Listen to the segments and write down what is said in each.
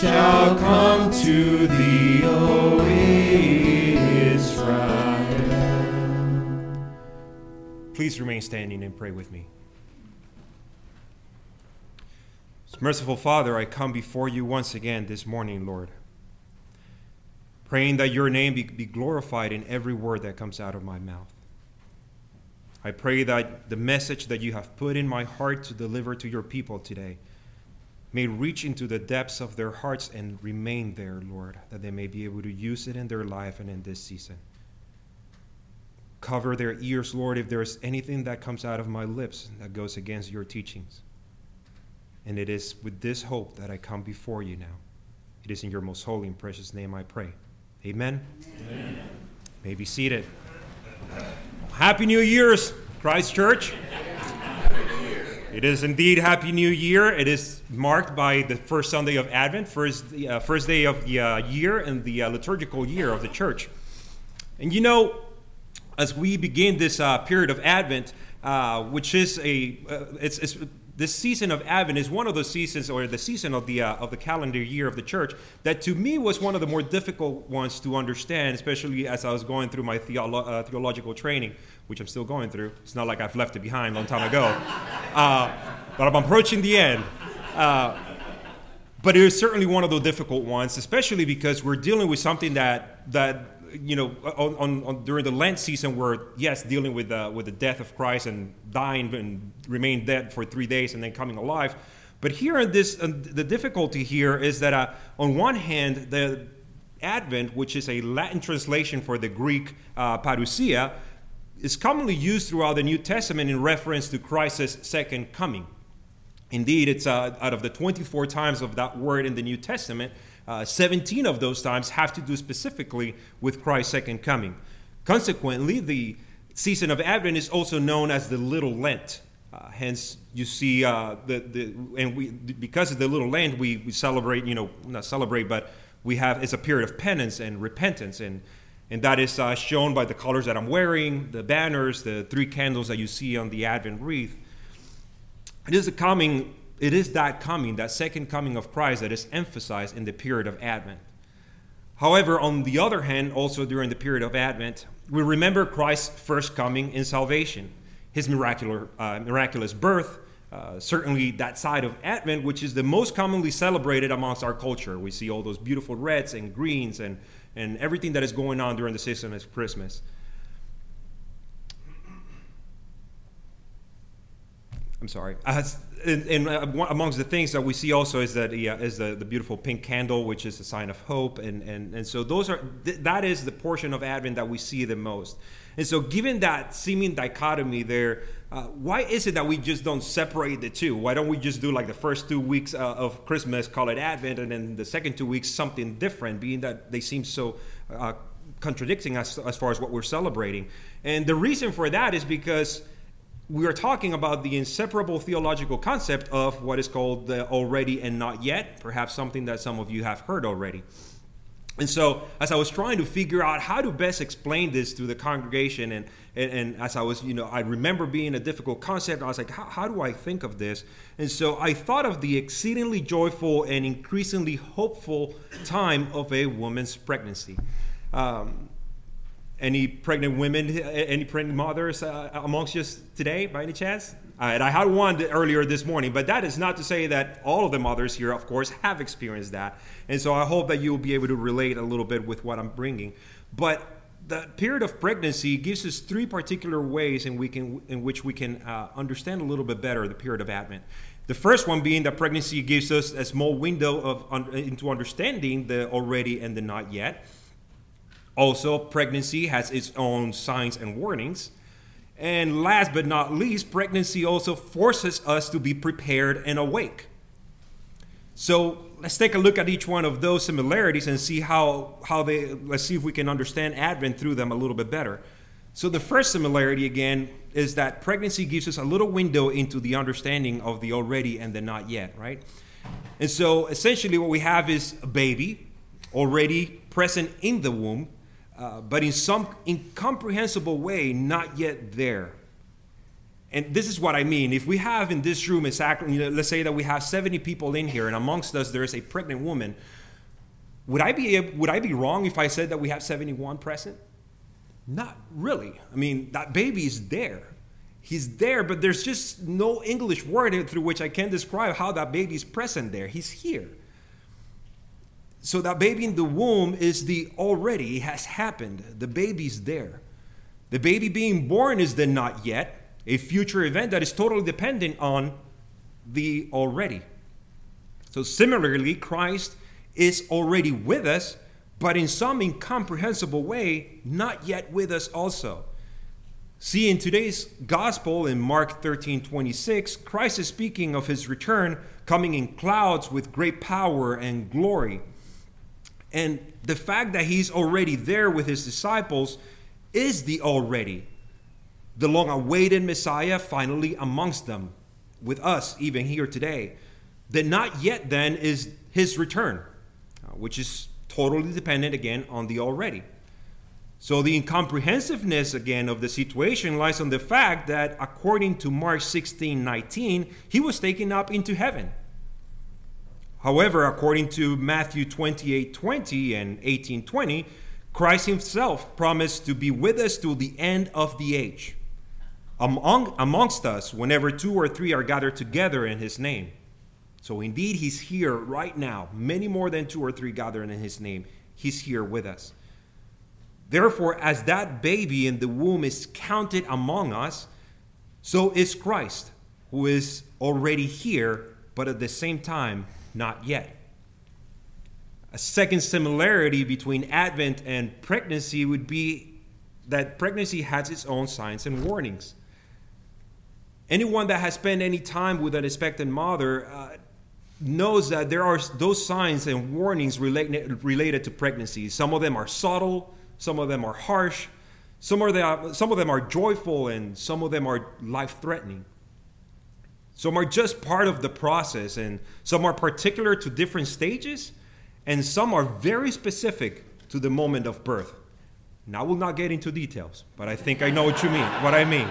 shall come to thee, O Israel. Please remain standing and pray with me. Merciful Father, I come before you once again this morning, Lord, praying that your name be glorified in every word that comes out of my mouth. I pray that the message that you have put in my heart to deliver to your people today may reach into the depths of their hearts and remain there, Lord, that they may be able to use it in their life and in this season. Cover their ears, Lord, if there is anything that comes out of my lips that goes against your teachings. And it is with this hope that I come before you now. It is in your most holy and precious name I pray. Amen. Amen. May be seated. Happy New Year's, Christ Church. It is indeed Happy New Year. It is marked by the first Sunday of Advent, first day of the year and the liturgical year of the church. And you know, as we begin this period of Advent, which is this season of Advent is one of those seasons, or the season of the calendar year of the church, that to me was one of the more difficult ones to understand, especially as I was going through my theological training, which I'm still going through. It's not like I've left it behind a long time ago, but I'm approaching the end. But it is certainly one of those difficult ones, especially because we're dealing with something that you know, during the Lent season, we're, yes, dealing with the death of Christ and dying and remain dead for 3 days and then coming alive. But here in this, the difficulty here is that on one hand, the Advent, which is a Latin translation for the Greek parousia, is commonly used throughout the New Testament in reference to Christ's second coming. Indeed, it's out of the 24 times of that word in the New Testament, 17 of those times have to do specifically with Christ's second coming. Consequently, the season of Advent is also known as the Little Lent. Hence, you see, because of the Little Lent, we celebrate, not celebrate, but it's a period of penance and repentance, and that is shown by the colors that I'm wearing, the banners, the 3 candles that you see on the Advent wreath. It is that second coming of Christ that is emphasized in the period of Advent. However, on the other hand, also during the period of Advent, we remember Christ's first coming in salvation, his miraculous birth, certainly that side of Advent, which is the most commonly celebrated amongst our culture. We see all those beautiful reds and greens and everything that is going on during the season of Christmas. I'm sorry. And amongst the things that we see also is that is the beautiful pink candle, which is a sign of hope, and so that is the portion of Advent that we see the most. And so, given that seeming dichotomy there, why is it that we just don't separate the two? Why don't we just do like the first 2 weeks of Christmas, call it Advent, and then the second 2 weeks something different, being that they seem so contradicting as far as what we're celebrating? And the reason for that is because we are talking about the inseparable theological concept of what is called the already and not yet, perhaps something that some of you have heard already. And so as I was trying to figure out how to best explain this to the congregation, and as I was, I remember being a difficult concept, I was like, how do I think of this? And so I thought of the exceedingly joyful and increasingly hopeful time of a woman's pregnancy. Any pregnant women, any pregnant mothers amongst us today, by any chance? And I had one earlier this morning, but that is not to say that all of the mothers here, of course, have experienced that. And so I hope that you'll be able to relate a little bit with what I'm bringing. But the period of pregnancy gives us 3 particular ways in which we can understand a little bit better the period of Advent. The first one being that pregnancy gives us a small window into understanding the already and the not yet. Also, pregnancy has its own signs and warnings. And last but not least, pregnancy also forces us to be prepared and awake. So let's take a look at each one of those similarities and see let's see if we can understand Advent through them a little bit better. So the first similarity, again, is that pregnancy gives us a little window into the understanding of the already and the not yet, right? And so essentially what we have is a baby already present in the womb, but in some incomprehensible way, not yet there. And this is what I mean. If we have in this room exactly, let's say that we have 70 people in here, and amongst us there is a pregnant woman, would I be wrong if I said that we have 71 present? Not really. I mean, that baby is there. He's there, but there's just no English word through which I can describe how that baby is present there. He's here. So that baby in the womb is the already. It has happened. The baby's there. The baby being born is the not yet, a future event that is totally dependent on the already. So similarly, Christ is already with us, but in some incomprehensible way, not yet with us also. See, in today's gospel in Mark 13:26, Christ is speaking of his return coming in clouds with great power and glory. And the fact that he's already there with his disciples is the already. The long-awaited Messiah finally amongst them, with us even here today. The not yet then is his return, which is totally dependent again on the already. So the incomprehensiveness again of the situation lies on the fact that according to Mark 16:19, he was taken up into heaven. However, according to Matthew 28:20 and 18:20, Christ himself promised to be with us till the end of the age, amongst us whenever 2 or 3 are gathered together in his name. So indeed, he's here right now, many more than 2 or 3 gathered in his name. He's here with us. Therefore, as that baby in the womb is counted among us, so is Christ, who is already here, but at the same time, not yet. A second similarity between Advent and pregnancy would be that pregnancy has its own signs and warnings. Anyone that has spent any time with an expectant mother knows that there are those signs and warnings related to pregnancy. Some of them are subtle, some of them are harsh, some of them are joyful, and some of them are life-threatening. Some are just part of the process, and some are particular to different stages, and some are very specific to the moment of birth. Now, I will not get into details, but I think I know what I mean.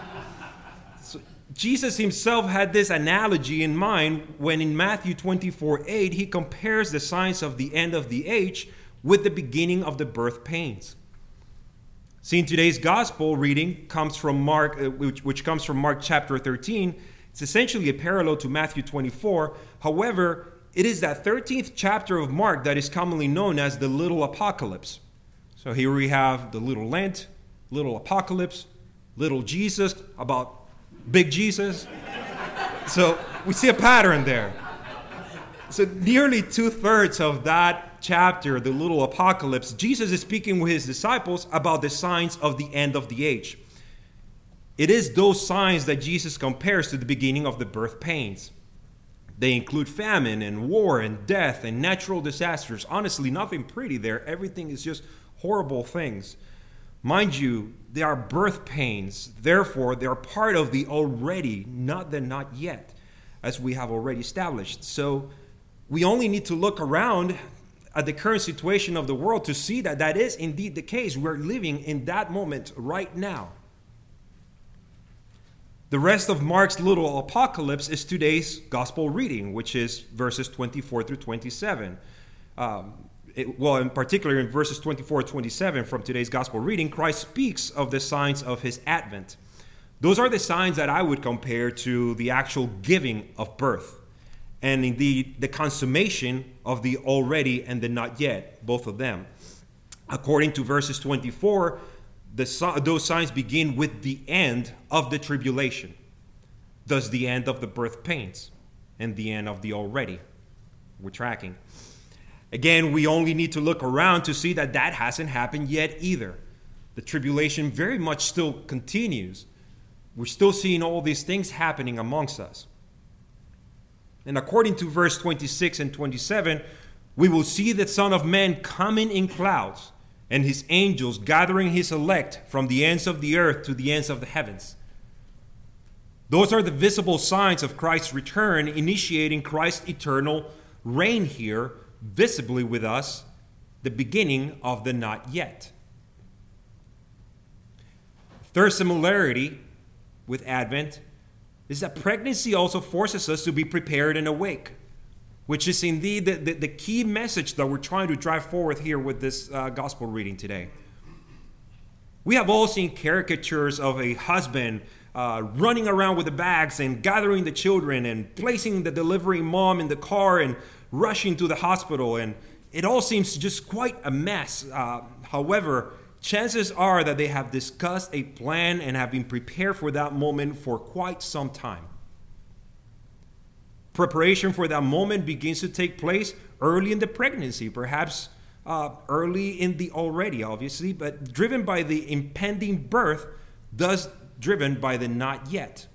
So Jesus himself had this analogy in mind when in Matthew 24:8, he compares the signs of the end of the age with the beginning of the birth pains. See, in today's gospel reading comes from Mark, which comes from Mark chapter 13. It's essentially a parallel to Matthew 24. However, it is that 13th chapter of Mark that is commonly known as the Little Apocalypse. So here we have the Little Lent, Little Apocalypse, Little Jesus, about Big Jesus. So we see a pattern there. So nearly 2/3 of that chapter, the Little Apocalypse, Jesus is speaking with his disciples about the signs of the end of the age. It is those signs that Jesus compares to the beginning of the birth pains. They include famine and war and death and natural disasters. Honestly, nothing pretty there. Everything is just horrible things. Mind you, they are birth pains. Therefore, they are part of the already, not the not yet, as we have already established. So we only need to look around at the current situation of the world to see that that is indeed the case. We're living in that moment right now. The rest of Mark's Little Apocalypse is today's gospel reading, which is verses 24 through 27. In particular, in verses 24-27 from today's gospel reading, Christ speaks of the signs of his advent. Those are the signs that I would compare to the actual giving of birth, and indeed the consummation of the already and the not yet, both of them. According to verses 24, those signs begin with the end of the tribulation, thus the end of the birth pains and the end of the already. We're tracking. Again, we only need to look around to see that that hasn't happened yet either. The tribulation very much still continues. We're still seeing all these things happening amongst us. And according to verse 26 and 27, we will see the Son of Man coming in clouds, and his angels gathering his elect from the ends of the earth to the ends of the heavens. Those are the visible signs of Christ's return, initiating Christ's eternal reign here, visibly with us, the beginning of the not yet. Third similarity with Advent is that pregnancy also forces us to be prepared and awake, which is indeed the key message that we're trying to drive forward here with this gospel reading today. We have all seen caricatures of a husband running around with the bags and gathering the children and placing the delivering mom in the car and rushing to the hospital, and it all seems just quite a mess. However, chances are that they have discussed a plan and have been prepared for that moment for quite some time. Preparation for that moment begins to take place early in the pregnancy, perhaps early in the already, obviously, but driven by the impending birth, thus driven by the not yet.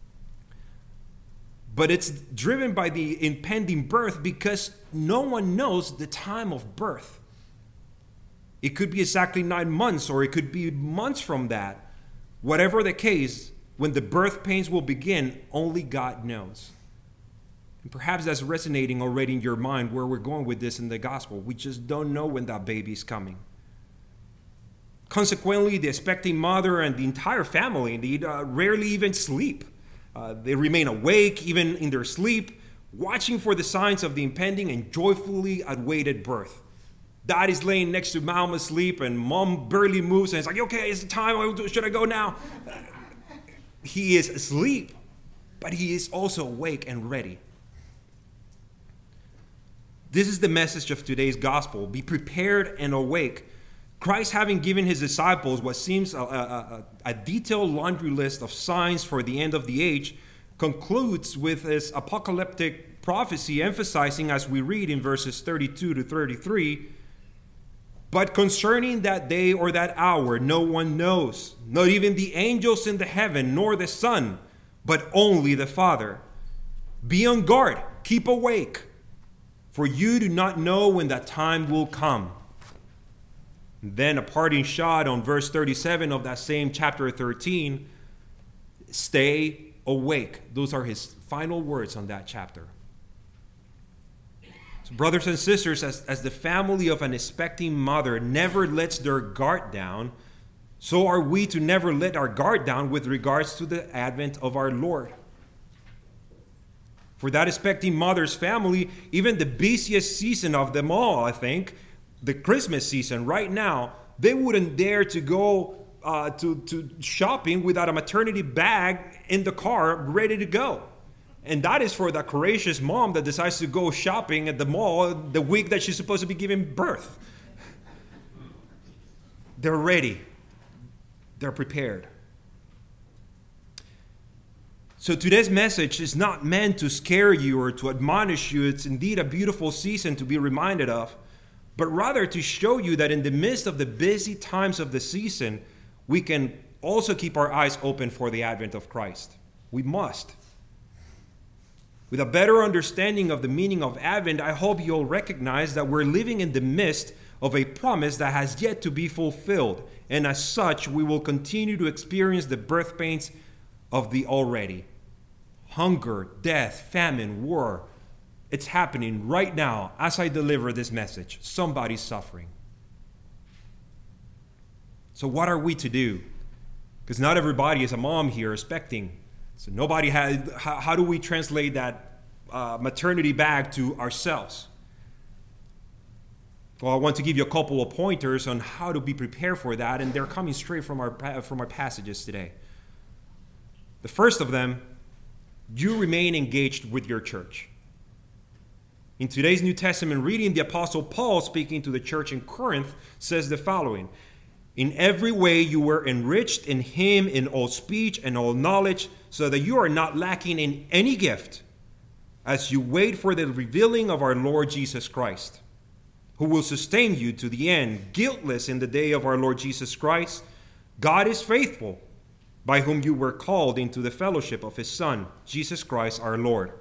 But it's driven by the impending birth because no one knows the time of birth. It could be exactly 9 months, or it could be months from that. Whatever the case, when the birth pains will begin, only God knows. And perhaps that's resonating already in your mind where we're going with this in the gospel. We just don't know when that baby's coming. Consequently, the expecting mother and the entire family indeed rarely even sleep. They remain awake even in their sleep, watching for the signs of the impending and joyfully awaited birth. Dad is laying next to mom asleep, and mom barely moves, and it's like, okay, it's the time. Should I go now? He is asleep, but he is also awake and ready. This is the message of today's gospel. Be prepared and awake. Christ, having given his disciples what seems a detailed laundry list of signs for the end of the age, concludes with this apocalyptic prophecy, emphasizing, as we read in verses 32 to 33, but concerning that day or that hour, no one knows, not even the angels in the heaven, nor the Son, but only the Father. Be on guard, keep awake, for you do not know when that time will come. Then a parting shot on verse 37 of that same chapter 13, stay awake. Those are his final words on that chapter. So brothers and sisters, as the family of an expecting mother never lets their guard down, so are we to never let our guard down with regards to the advent of our Lord. For that expecting mother's family, even the busiest season of them all, I think, the Christmas season right now, they wouldn't dare to go to shopping without a maternity bag in the car ready to go. And that is for that courageous mom that decides to go shopping at the mall the week that she's supposed to be giving birth. They're ready. They're prepared. So today's message is not meant to scare you or to admonish you. It's indeed a beautiful season to be reminded of, but rather to show you that in the midst of the busy times of the season, we can also keep our eyes open for the advent of Christ. We must. With a better understanding of the meaning of Advent, I hope you'll recognize that we're living in the midst of a promise that has yet to be fulfilled, and as such, we will continue to experience the birth pains of the already. Hunger, death, famine, war. It's happening right now as I deliver this message. Somebody's suffering. So what are we to do? Because not everybody is a mom here expecting. So nobody had, how do we translate that maternity bag to ourselves? Well, I want to give you a couple of pointers on how to be prepared for that, and they're coming straight from our passages today. The first of them, you remain engaged with your church. In today's New Testament reading, the Apostle Paul, speaking to the church in Corinth, says the following: in every way you were enriched in him in all speech and all knowledge, so that you are not lacking in any gift, as you wait for the revealing of our Lord Jesus Christ, who will sustain you to the end, guiltless in the day of our Lord Jesus Christ. God is faithful, by whom you were called into the fellowship of his Son, Jesus Christ our Lord.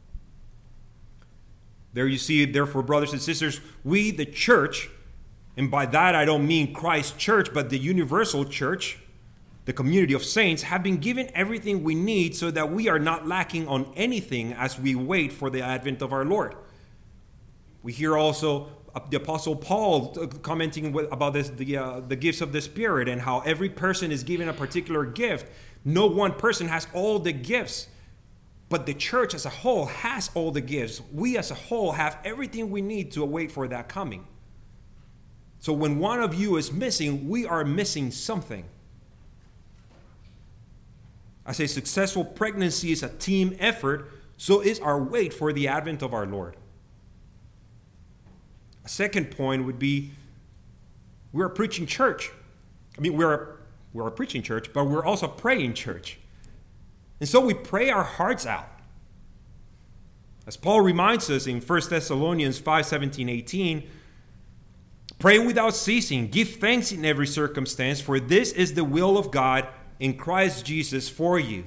There you see, therefore, brothers and sisters, we, the church, and by that I don't mean Christ's church, but the universal church, the community of saints, have been given everything we need so that we are not lacking on anything as we wait for the advent of our Lord. We hear also the Apostle Paul commenting about this, the gifts of the Spirit, and how every person is given a particular gift No one person has all the gifts, but the church as a whole has all the gifts. We as a whole have everything we need to await for that coming. So when one of you is missing, we are missing something. As a successful pregnancy is a team effort, so is our wait for the advent of our Lord. A second point would be we're a preaching church. I mean, we're a preaching church, but we're also a praying church. And so we pray our hearts out. As Paul reminds us in 1 Thessalonians 5:17-18, pray without ceasing, give thanks in every circumstance, for this is the will of God in Christ Jesus for you.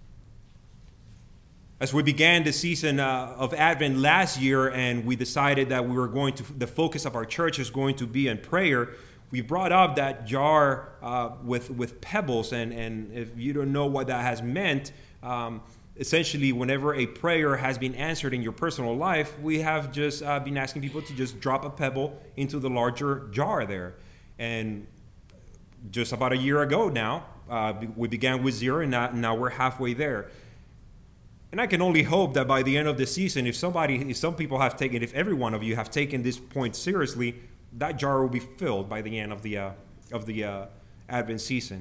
As we began the season of Advent last year and we decided that the focus of our church is going to be in prayer, we brought up that jar with pebbles. And if you don't know what that has meant, essentially whenever a prayer has been answered in your personal life, we have just been asking people to just drop a pebble into the larger jar there. And just about a year ago now, we began with 0 and now we're halfway there. And I can only hope that by the end of the season, if every one of you have taken this point seriously, that jar will be filled by the end of the Advent season.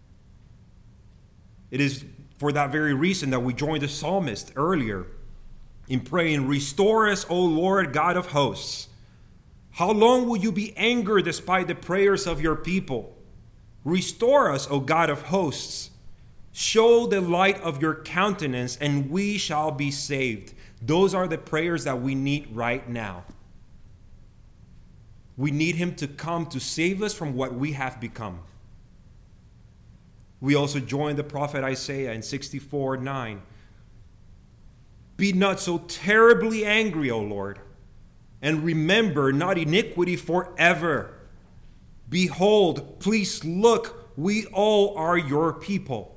It is for that very reason that we joined the psalmist earlier in praying, "Restore us, O Lord God of hosts. How long will you be angered despite the prayers of your people? Restore us, O God of hosts. Show the light of your countenance, and we shall be saved." Those are the prayers that we need right now. We need him to come to save us from what we have become. We also join the prophet Isaiah in 64:9. "Be not so terribly angry, O Lord, and remember not iniquity forever. Behold, please look, we all are your people."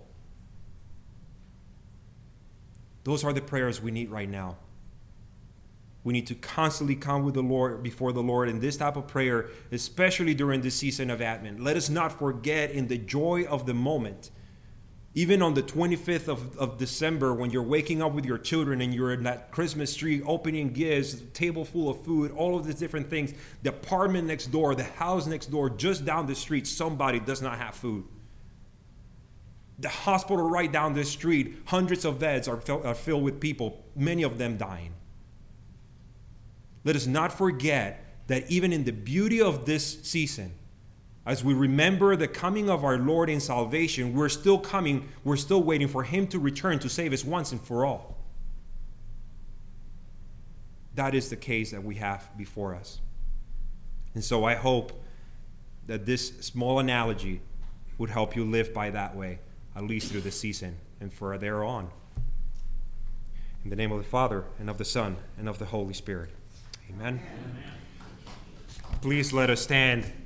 Those are the prayers we need right now. We need to constantly come before the Lord in this type of prayer, especially during this season of Advent. Let us not forget in the joy of the moment, even on the 25th of December, when you're waking up with your children and you're in that Christmas tree opening gifts, table full of food, all of these different things, the apartment next door, the house next door, just down the street, somebody does not have food. The hospital right down the street, hundreds of beds are filled with people, many of them dying. Let us not forget that even in the beauty of this season, as we remember the coming of our Lord in salvation, we're still waiting for him to return to save us once and for all. That is the case that we have before us. And so I hope that this small analogy would help you live by that way, at least through the season and for there on. In the name of the Father, and of the Son, and of the Holy Spirit. Amen. Amen. Please let us stand